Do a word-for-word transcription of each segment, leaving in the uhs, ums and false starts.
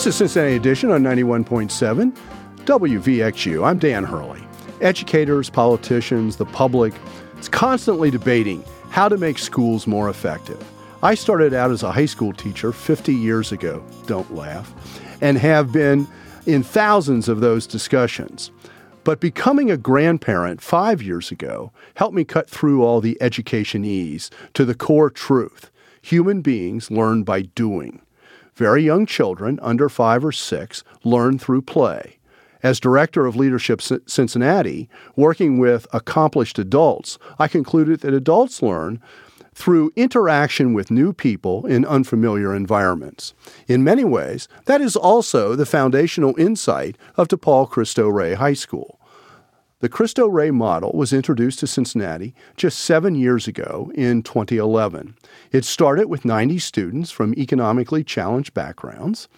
is Cincinnati Edition on ninety-one point seven W V X U. I'm Dan Hurley. Educators, politicians, the public, it's constantly debating how to make schools more effective. I started out as a high school teacher fifty years ago, don't laugh, and have been in thousands of those discussions. But becoming a grandparent five years ago helped me cut through all the education-ese to the core truth. Human beings learn by doing. Very young children, under five or six, learn through play. As director of Leadership Cincinnati, working with accomplished adults, I concluded that adults learn through interaction with new people in unfamiliar environments. In many ways, that is also the foundational insight of DePaul Cristo Rey High School. The Cristo Rey model was introduced to Cincinnati just seven years ago in twenty eleven. It started with ninety students from economically challenged backgrounds.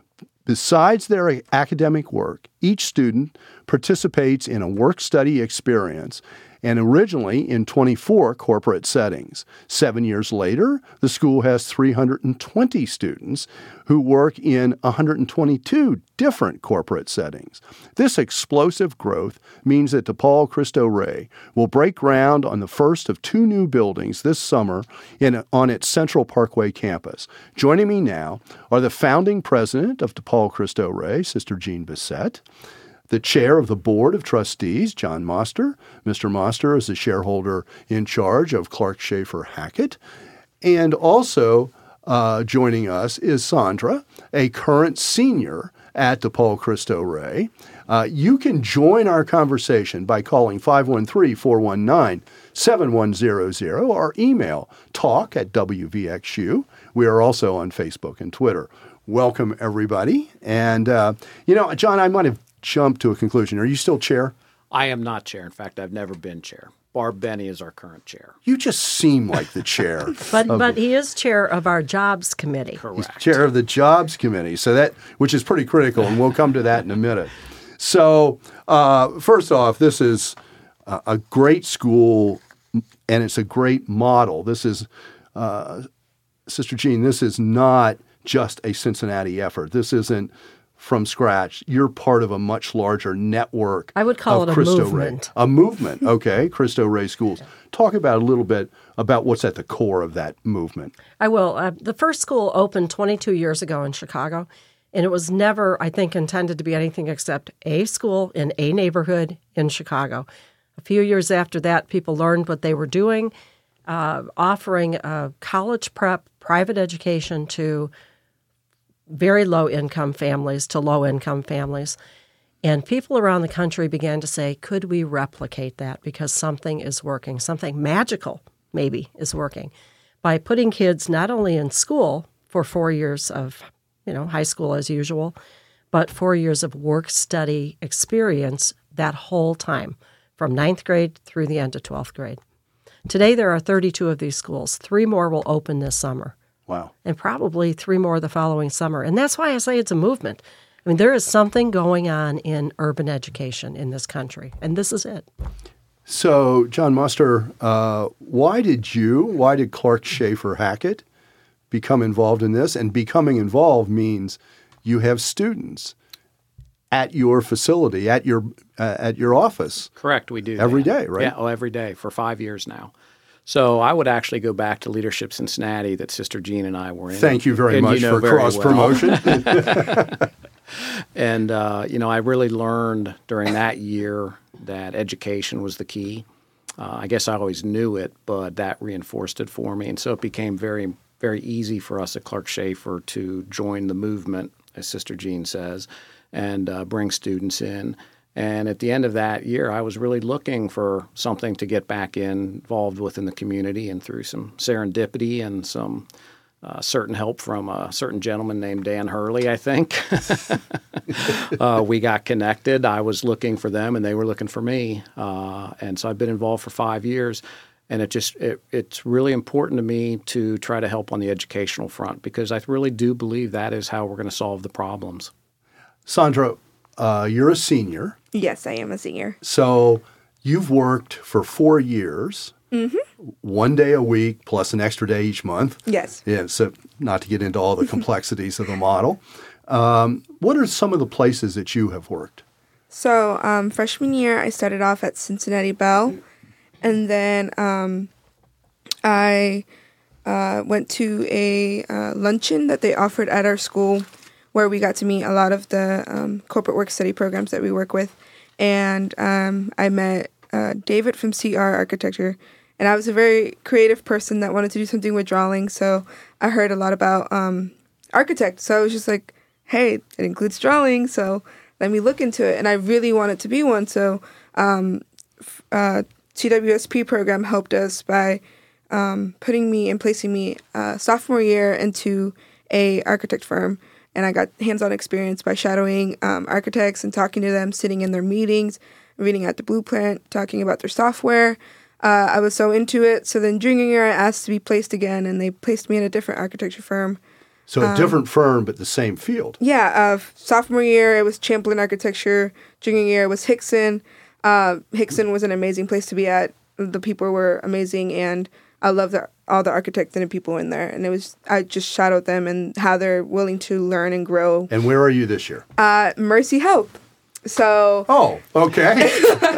Besides their academic work, each student participates in a work-study experience, and originally in twenty-four corporate settings. Seven years later, the school has three hundred twenty students who work in one hundred twenty-two different corporate settings. This explosive growth means that DePaul Cristo Rey will break ground on the first of two new buildings this summer in, on its Central Parkway campus. Joining me now are the founding president of DePaul Cristo Rey, Sister Jean Bissett, the chair of the Board of Trustees, John Moster. Mister Moster is the shareholder in charge of Clark Schaefer Hackett. And also uh, joining us is Sandra, a current senior at DePaul Cristo Rey. Uh, you can join our conversation by calling five one three, four one nine, seven one zero zero or email talk at W V X U. We are also on Facebook and Twitter. Welcome, everybody. And, uh, you know, John, I might have jump to a conclusion. Are you still chair? I am not chair. In fact, I've never been chair. Barb Benny is our current chair. You just seem like the chair. but of, but he is chair of our Jobs Committee. Correct. He's chair of the Jobs Committee, so that which is pretty critical, and we'll come to that in a minute. So uh, first off, this is a, a great school, and it's a great model. This is, uh, Sister Jean, this is not just a Cincinnati effort. This isn't from scratch. You're part of a much larger network. I would call of it a Cristo movement. Rey. A movement, okay, Cristo Rey Schools. Talk about a little bit about what's at the core of that movement. I will. Uh, the first school opened twenty-two years ago in Chicago, and it was never, I think, intended to be anything except a school in a neighborhood in Chicago. A few years after that, people learned what they were doing, uh, offering a college prep, private education to very low-income families to low-income families. And people around the country began to say, could we replicate that? Because something is working. Something magical, maybe, is working. By putting kids not only in school for four years of, you know, high school as usual, but four years of work-study experience that whole time, from ninth grade through the end of twelfth grade. Today, there are thirty-two of these schools. Three more will open this summer. Wow. And probably three more the following summer. And that's why I say it's a movement. I mean, there is something going on in urban education in this country, and this is it. So, John Moster, uh, why did you, why did Clark Schaefer Hackett become involved in this? And becoming involved means you have students at your facility, at your uh, at your office. Correct, we do. Every that. day, right? Yeah, oh, every day for five years now. So I would actually go back to Leadership Cincinnati that Sister Jean and I were in. Thank you very and much you know for very cross-promotion. Well. And, uh, you know, I really learned during that year that education was the key. Uh, I guess I always knew it, but that reinforced it for me. And so it became very, very easy for us at Clark Schaefer to join the movement, as Sister Jean says, and uh, bring students in. And at the end of that year, I was really looking for something to get back in, involved within the community, and through some serendipity and some uh, certain help from a certain gentleman named Dan Hurley, I think, uh, we got connected. I was looking for them, and they were looking for me. Uh, and so I've been involved for five years. And it just it, it's really important to me to try to help on the educational front, because I really do believe that is how we're going to solve the problems. Sandra, uh, you're a senior. Yes, I am a senior. So you've worked for four years, mm-hmm. one day a week plus an extra day each month. Yes. Yeah, so not to get into all the complexities of the model. Um, what are some of the places that you have worked? So um, freshman year, I started off at Cincinnati Bell, and then um, I uh, went to a uh, luncheon that they offered at our school where we got to meet a lot of the um, corporate work study programs that we work with. And um, I met uh, David from C R Architecture. And I was a very creative person that wanted to do something with drawing. So I heard a lot about um, architect. So I was just like, hey, it includes drawing. So let me look into it. And I really wanted to be one. So um, uh, T W S P program helped us by um, putting me and placing me uh, sophomore year into a architect firm. And I got hands-on experience by shadowing um, architects and talking to them, sitting in their meetings, reading out the blueprint, talking about their software. Uh, I was so into it. So then junior year, I asked to be placed again, and they placed me in a different architecture firm. So a um, different firm, but the same field. Yeah. Uh, sophomore year, it was Champlin Architecture. Junior year, it was Hickson. Uh, Hickson was an amazing place to be at. The people were amazing, and I love the, all the architects and the people in there. And it was I just shadowed them and how they're willing to learn and grow. And where are you this year? Uh, Mercy Health. So. Oh, okay.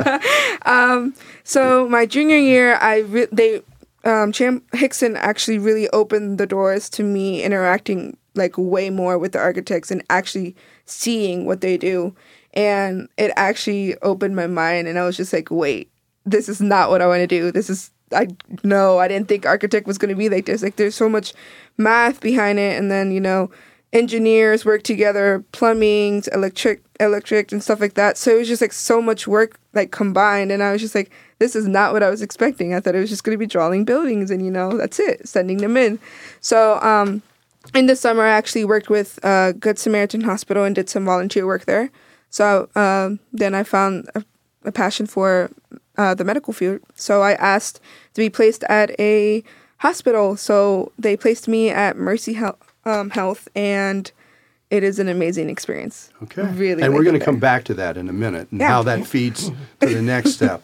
um, so my junior year, I re- they um, Cham- Hickson actually really opened the doors to me interacting like way more with the architects and actually seeing what they do. And it actually opened my mind, and I was just like, wait, this is not what I want to do. This is I no, I didn't think architect was going to be like this. Like, there's so much math behind it, and then, you know, engineers work together, plumbing, electric, electric, and stuff like that. So it was just like so much work like combined, and I was just like, this is not what I was expecting. I thought it was just going to be drawing buildings, and you know, that's it, sending them in. So um, in the summer, I actually worked with uh, Good Samaritan Hospital and did some volunteer work there. So uh, then I found a, a passion for Uh, the medical field. So I asked to be placed at a hospital. So they placed me at Mercy Health, um, Health and it is an amazing experience. Okay. Really. And like we're going to there. come back to that in a minute and Yeah. how that feeds to the next step.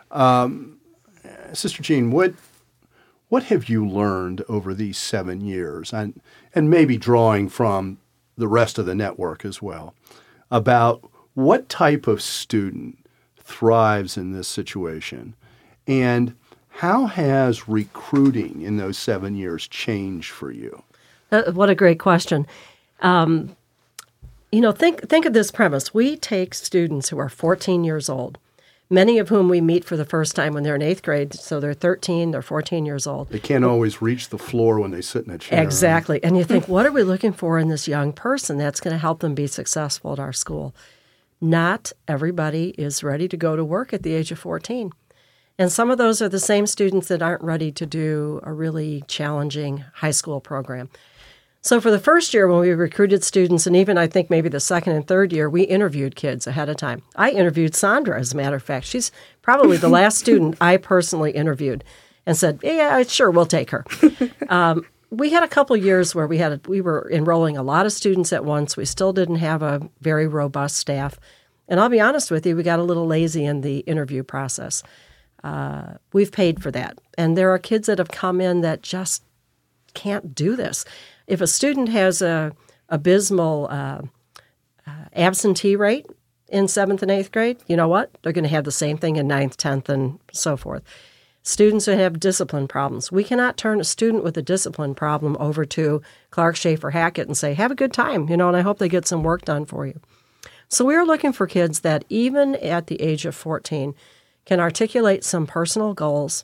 Um, Sister Jean, what what have you learned over these seven years, and and maybe drawing from the rest of the network as well, about what type of student thrives in this situation, and how has recruiting in those seven years changed for you? Uh, what a great question. Um, you know, think think of this premise. We take students who are fourteen years old, many of whom we meet for the first time when they're in eighth grade, so they're thirteen, they're fourteen years old. They can't always reach the floor when they sit in a chair. Exactly. And you think, what are we looking for in this young person that's going to help them be successful at our school? Not everybody is ready to go to work at the age of fourteen. And some of those are the same students that aren't ready to do a really challenging high school program. So for the first year when we recruited students, and even I think maybe the second and third year, we interviewed kids ahead of time. I interviewed Sandra, as a matter of fact. She's probably the last student I personally interviewed and said, yeah, sure, we'll take her. Um, we had a couple years where we had a, we were enrolling a lot of students at once. We still didn't have a very robust staff. And I'll be honest with you, we got a little lazy in the interview process. Uh, we've paid for that. And there are kids that have come in that just can't do this. If a student has a abysmal uh, uh, absentee rate in seventh and eighth grade, you know what? They're going to have the same thing in ninth, tenth, and so forth. Students who have discipline problems. We cannot turn a student with a discipline problem over to Clark Schaefer Hackett and say, have a good time, you know, and I hope they get some work done for you. So we are looking for kids that even at the age of fourteen can articulate some personal goals,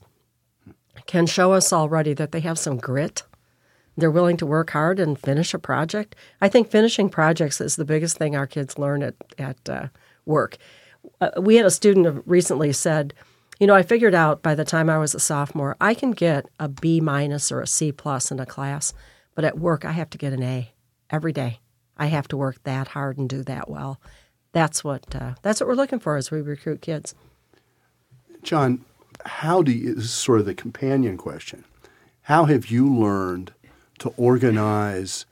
can show us already that they have some grit. They're willing to work hard and finish a project. I think finishing projects is the biggest thing our kids learn at, at uh, work. Uh, we had a student who recently said, you know, I figured out by the time I was a sophomore, I can get a B minus or a C plus in a class, but at work I have to get an A every day. I have to work that hard and do that well. That's what uh, that's what we're looking for as we recruit kids. John, how do you, this is sort of the companion question, how have you learned to organize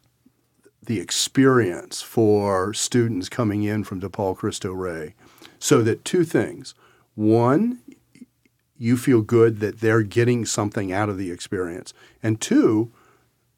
the experience for students coming in from DePaul Cristo Rey so that two things, one, you feel good that they're getting something out of the experience, and two,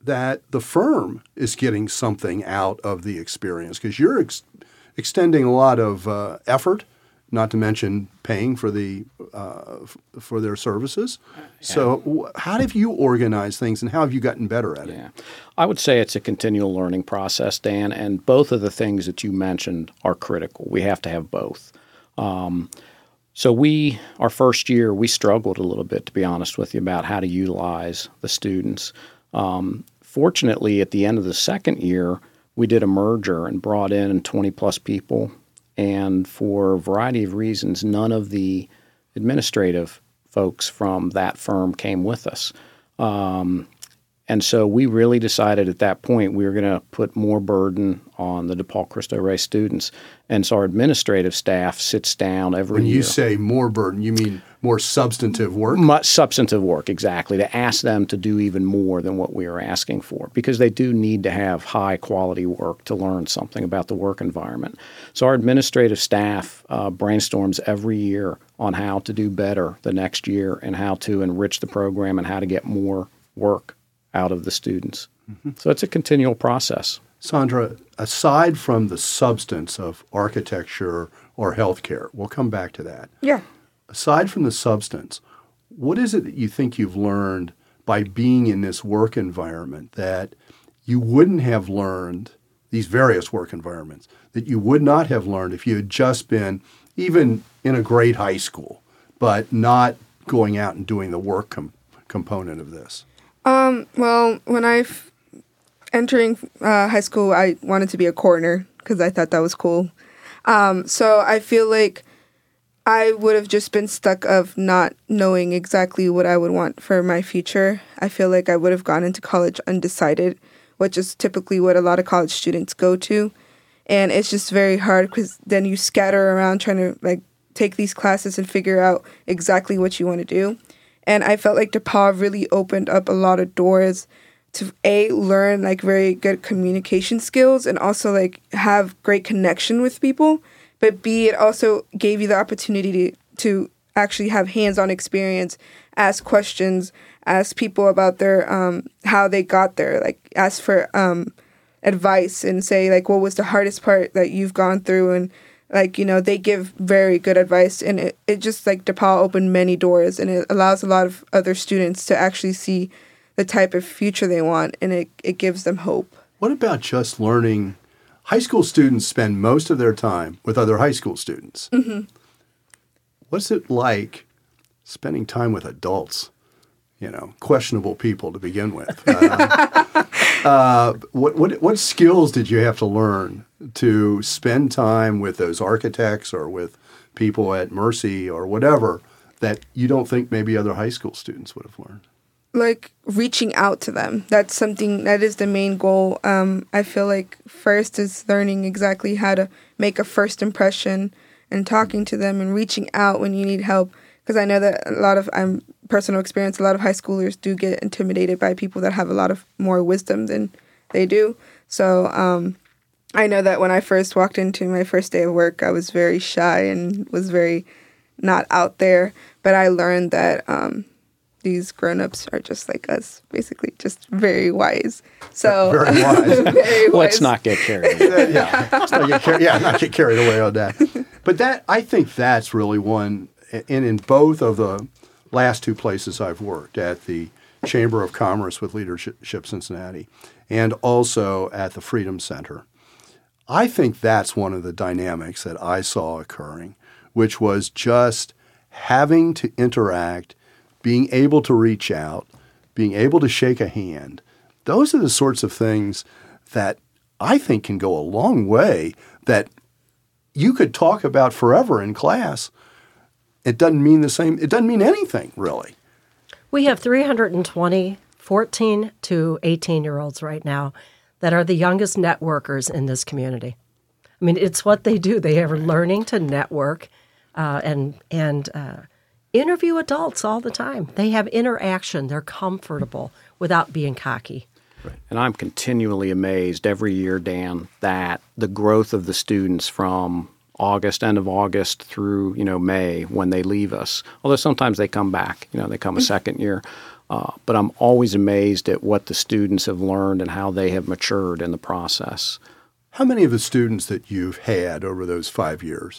that the firm is getting something out of the experience because you're ex- extending a lot of uh, effort, not to mention paying for the uh, f- for their services. Yeah. So, w- how have you organized things, and how have you gotten better at it? Yeah, I would say it's a continual learning process, Dan. And both of the things that you mentioned are critical. We have to have both. Um, so we, our first year, we struggled a little bit, to be honest with you, about how to utilize the students. Um, fortunately, at the end of the second year, we did a merger and brought in twenty plus people. And for a variety of reasons, none of the administrative folks from that firm came with us. Um, and so we really decided at that point we were going to put more burden on the DePaul Cristo Rey students. And so our administrative staff sits down every when year. When you say more burden, you mean more substantive work? Much substantive work, exactly, to ask them to do even more than what we are asking for, because they do need to have high-quality work to learn something about the work environment. So our administrative staff uh, brainstorms every year on how to do better the next year and how to enrich the program and how to get more work out of the students. Mm-hmm. So it's a continual process. Sandra, aside from the substance of architecture or healthcare, we'll come back to that. Yeah. Aside from the substance, what is it that you think you've learned by being in this work environment that you wouldn't have learned, these various work environments, that you would not have learned if you had just been even in a great high school, but not going out and doing the work com- component of this? Um, well, when I f- entering uh, high school, I wanted to be a coroner because I thought that was cool. Um, so I feel like I would have just been stuck of not knowing exactly what I would want for my future. I feel like I would have gone into college undecided, which is typically what a lot of college students go to. And it's just very hard because then you scatter around trying to like take these classes and figure out exactly what you want to do. And I felt like DePaul really opened up a lot of doors to A, learn like very good communication skills and also like have great connection with people. But B, it also gave you the opportunity to, to actually have hands-on experience, ask questions, ask people about their um, how they got there, like ask for um, advice and say like what was the hardest part that you've gone through, and like, you know, they give very good advice, and it, it just like DePaul opened many doors, and it allows a lot of other students to actually see the type of future they want, and it, it gives them hope. What about just learning? High school students spend most of their time with other high school students. Mm-hmm. What's it like spending time with adults? You know, questionable people to begin with. Uh, uh, what what what skills did you have to learn to spend time with those architects or with people at Mercy or whatever that you don't think maybe other high school students would have learned? Like reaching out to them. That's something that is the main goal. Um, I feel like first is learning exactly how to make a first impression and talking to them and reaching out when you need help. Because I know that a lot of um, personal experience, a lot of high schoolers do get intimidated by people that have a lot of more wisdom than they do. So um, I know that when I first walked into my first day of work, I was very shy and was very not out there. But I learned that um, these grown-ups are just like us, basically, just very wise. So very wise. very wise. Let's not get carried away. yeah, let's not get car- yeah, not get carried away on that. But that I think that's really one. And in both of the last two places I've worked, at the Chamber of Commerce with Leadership Cincinnati and also at the Freedom Center, I think that's one of the dynamics that I saw occurring, which was just having to interact, being able to reach out, being able to shake a hand. Those are the sorts of things that I think can go a long way that you could talk about forever in class. It doesn't mean the same. It doesn't mean anything, really. We have three hundred twenty fourteen to eighteen-year-olds right now that are the youngest networkers in this community. I mean, it's what they do. They are learning to network uh, and and uh, interview adults all the time. They have interaction. They're comfortable without being cocky. Right. And I'm continually amazed every year, Dan, that the growth of the students from August, end of August through, you know, May when they leave us, although sometimes they come back, you know, they come a second year. Uh, but I'm always amazed at what the students have learned and how they have matured in the process. How many of the students that you've had over those five years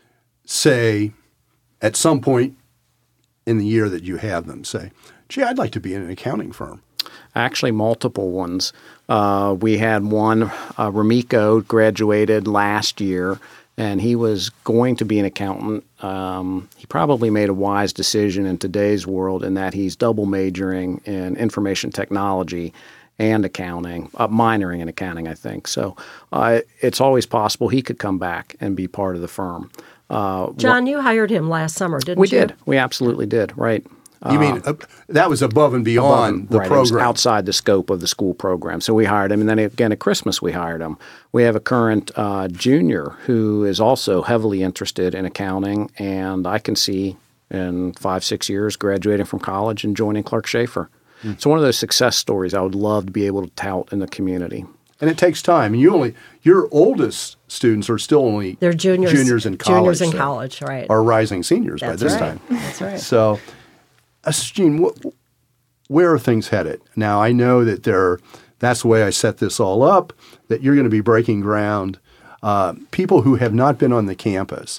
say at some point in the year that you have them say, gee, I'd like to be in an accounting firm? Actually, multiple ones. Uh, we had one, uh, Ramiko, graduated last year, and he was going to be an accountant. Um, he probably made a wise decision in today's world in that he's double majoring in information technology and accounting, uh, minoring in accounting, I think. So uh, it's always possible he could come back and be part of the firm. Uh, John, you hired him last summer, didn't we you? We did. We absolutely did, right. You mean uh, that was above and beyond above, the right, it was program? outside the scope of the school program. So we hired him. And then again at Christmas we hired him. We have a current uh, junior who is also heavily interested in accounting. And I can see in five, six years graduating from college and joining Clark Schaefer. Mm. It's one of those success stories I would love to be able to tout in the community. And it takes time. And you only your oldest students are still only They're juniors, juniors in college. Juniors in so college, right. Are rising seniors That's by this right. time. That's right. So, uh, Gene, wh- where are things headed? Now, I know that there. That's the way I set this all up, that you're going to be breaking ground. Uh, people who have not been on the campus,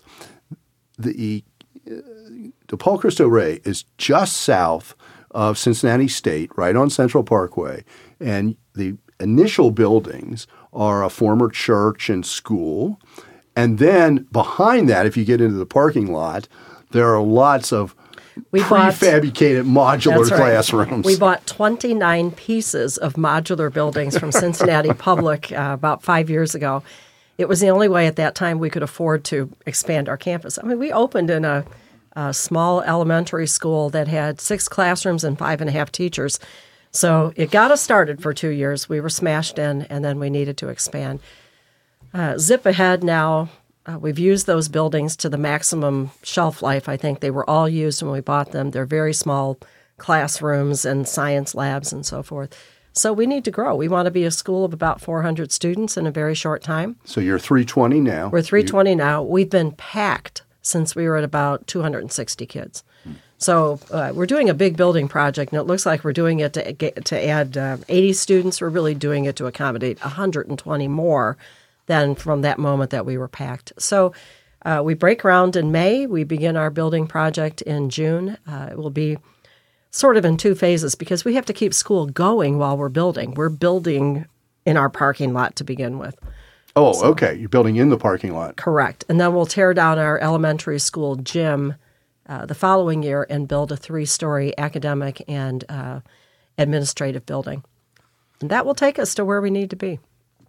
the, uh, the Paul Christo Rey is just south of Cincinnati State, right on Central Parkway. And the initial buildings are a former church and school. And then behind that, if you get into the parking lot, there are lots of we prefabricated bought, modular right. classrooms. We bought twenty-nine pieces of modular buildings from Cincinnati Public uh, about five years ago. It was the only way at that time we could afford to expand our campus. I mean, we opened in a, a small elementary school that had six classrooms and five and a half teachers. So it got us started for two years. We were smashed in, and then we needed to expand. Uh, zip ahead now. Uh, we've used those buildings to the maximum shelf life. I think they were all used when we bought them. They're very small classrooms and science labs and so forth. So we need to grow. We want to be a school of about four hundred students in a very short time. So you're three twenty now. We're three twenty you... now. We've been packed since we were at about two hundred sixty kids. Hmm. So uh, we're doing a big building project, and it looks like we're doing it to, get, to add uh, eighty students. We're really doing it to accommodate one hundred twenty more than from that moment that we were packed. So uh, we break ground in May. We begin our building project in June. Uh, it will be sort of in two phases because we have to keep school going while we're building. We're building in our parking lot to begin with. Oh, so, okay. You're building in the parking lot. Correct. And then we'll tear down our elementary school gym uh, the following year and build a three-story academic and uh, administrative building. And that will take us to where we need to be.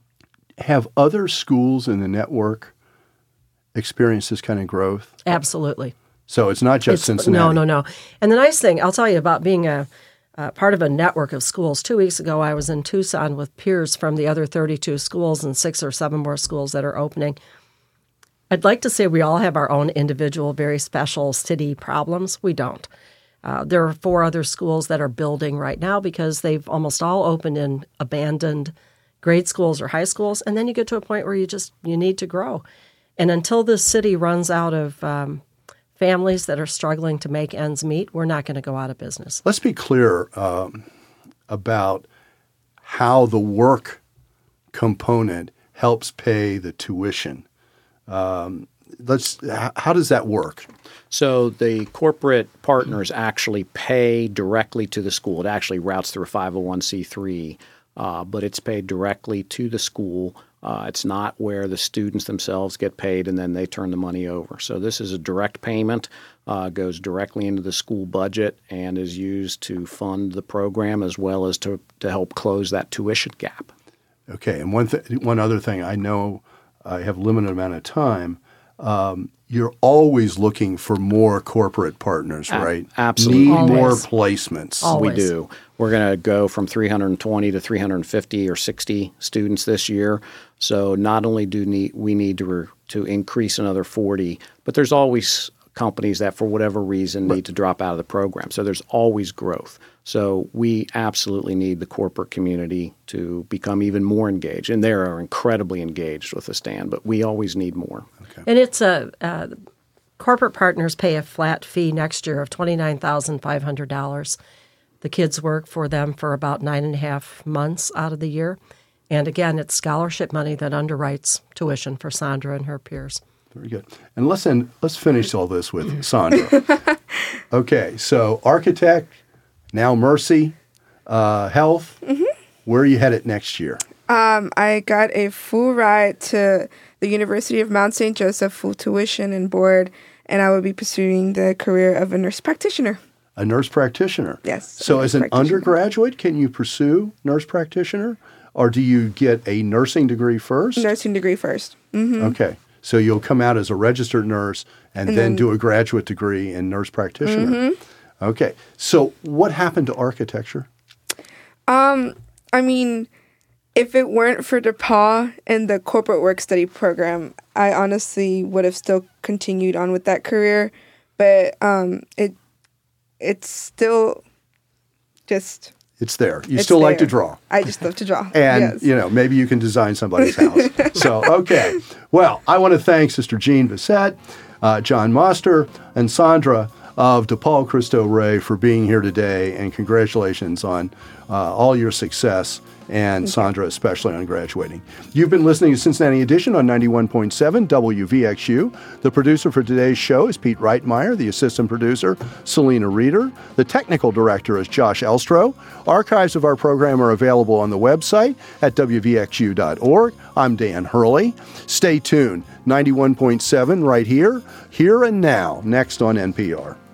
Have other schools in the network experienced this kind of growth? Absolutely. So it's not just it's, Cincinnati. No, no, no. And the nice thing, I'll tell you about being a uh, part of a network of schools. Two weeks ago, I was in Tucson with peers from the other thirty-two schools and six or seven more schools that are opening. I'd like to say we all have our own individual, very special city problems. We don't. Uh, there are four other schools that are building right now because they've almost all opened in abandoned grade schools or high schools, and then you get to a point where you just you need to grow. And until this city runs out of um, families that are struggling to make ends meet, we're not going to go out of business. Let's be clear um, about how the work component helps pay the tuition. Um, let's. How does that work? So the corporate partners actually pay directly to the school. It actually routes through a five oh one c three. Uh, but it's paid directly to the school. Uh, it's not where the students themselves get paid and then they turn the money over. So this is a direct payment, uh, goes directly into the school budget and is used to fund the program as well as to, to help close that tuition gap. Okay, and one th- one other thing, I know I have a limited amount of time. Um, you're always looking for more corporate partners, right? A- absolutely. Need Always. more placements. Always. We do. We're going to go from three hundred twenty to three hundred fifty or sixty students this year. So not only do need, we need to re, to increase another forty, but there's always companies that for whatever reason need to drop out of the program. So there's always growth. So we absolutely need the corporate community to become even more engaged. And they are incredibly engaged with the stand, but we always need more. Okay. And it's a uh, corporate partners pay a flat fee next year of twenty-nine thousand five hundred dollars. The kids work for them for about nine and a half months out of the year. And again, it's scholarship money that underwrites tuition for Sandra and her peers. Very good. And let's end, let's finish all this with Sandra. Okay, so architect, now Mercy, uh, health. Mm-hmm. Where are you headed next year? Um, I got a full ride to the University of Mount Saint Joseph, full tuition and board, and I will be pursuing the career of a nurse practitioner. A nurse practitioner? Yes. So as an undergraduate, can you pursue nurse practitioner? Or do you get a nursing degree first? Nursing degree first. Mm-hmm. Okay. So you'll come out as a registered nurse and, and then, then do a graduate degree in nurse practitioner. Mm-hmm. Okay. So what happened to architecture? Um, I mean, if it weren't for DePauw and the corporate work study program, I honestly would have still continued on with that career. But um, it it's still just... It's there. You it's still there. like to draw. I just love to draw. And, yes. you know, maybe you can design somebody's house. So, okay. Well, I want to thank Sister Jean Bissett, uh, John Moster, and Sandra of DePaul Cristo Rey for being here today. And congratulations on uh, all your success, and thank Sandra you. Especially on graduating. You've been listening to Cincinnati Edition on ninety-one point seven W V X U. The producer for today's show is Pete Reitmeyer, the assistant producer, Selena Reeder. The technical director is Josh Elstro. Archives of our program are available on the website at W V X U dot org. I'm Dan Hurley. Stay tuned. ninety-one point seven right here, here and now, next on N P R.